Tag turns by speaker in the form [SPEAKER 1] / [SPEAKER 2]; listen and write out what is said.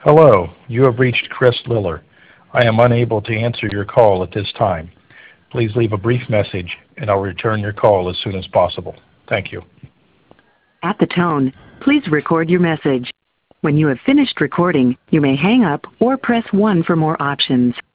[SPEAKER 1] Hello, you have reached Chris Liller. I am unable to answer your call at this time. Please leave a brief message and I'll return your call as soon as possible. Thank you.
[SPEAKER 2] At the tone, please record your message. When you have finished recording, you may hang up or press 1 for more options.